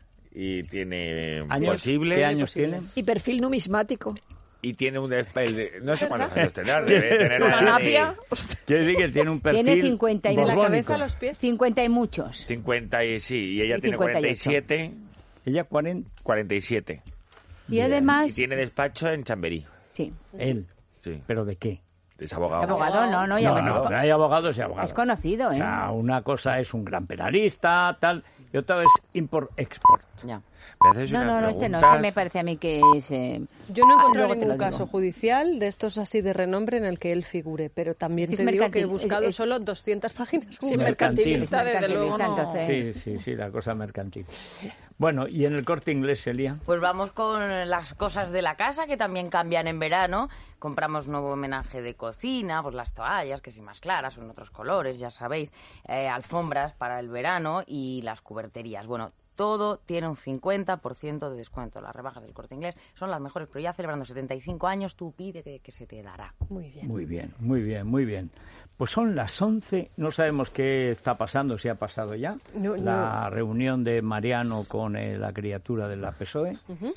y tiene ¿Años? posibles... ¿Qué años tiene? Y perfil numismático. Y tiene un... despe- No sé cuántos años tendrá, debe tener Una edad de napia. Quiere decir que tiene un perfil Tiene cincuenta y De la borbónico. cabeza a los pies. cincuenta y muchos. cincuenta y sí, y ella Y tiene cincuenta y cuarenta y ocho. siete, Ella cuarenta. cuarenta y siete. Y además... Y tiene despacho en Chamberí. Sí. Él. Sí, ¿Pero de qué? es abogado. Es abogado, no, no, y No, además es no, co- hay abogados y abogados. es conocido, O ¿eh? sea, una cosa es un gran penalista, tal, y otra es import-export. Ya. ¿Me haces No, unas no, no, este no, preguntas? este me parece a mí que es... eh, Yo no he ah, encontrado luego te ningún lo digo. caso judicial de estos así de renombre en el que él figure, pero también Es te que es digo que he mercantil, es- buscado es- solo doscientas páginas. Sí, Google. mercantilista, desde luego. Mercantilista, No. entonces. Sí, sí, sí, la cosa mercantil. Bueno, ¿y en el Corte Inglés, Elia? Pues vamos con las cosas de la casa que también cambian en verano. Compramos nuevo homenaje de cocina, pues las toallas, que sí más claras, son otros colores, ya sabéis, eh, alfombras para el verano y las cuberterías. Bueno, todo tiene un cincuenta por ciento de descuento. Las rebajas del Corte Inglés son las mejores, pero ya celebrando setenta y cinco años, tú pide que, que se te dará. Muy bien. Muy bien, muy bien, muy bien. Pues son las once, no sabemos qué está pasando, si ha pasado ya. No, la reunión de Mariano con eh, la criatura de la P S O E. Ujú.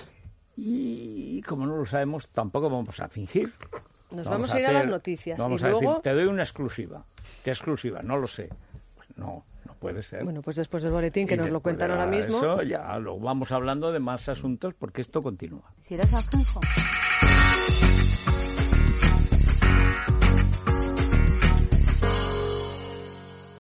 Y como no lo sabemos, tampoco vamos a fingir. Nos vamos a ir a las noticias Vamos y a luego- decir, te doy una exclusiva. ¿Qué exclusiva? No lo sé. Pues no, no puede ser. Bueno, pues después del boletín que Y nos lo después de cuentan ahora la- mismo. Eso ya lo vamos hablando de más asuntos porque esto continúa. Si eres Ajenjo.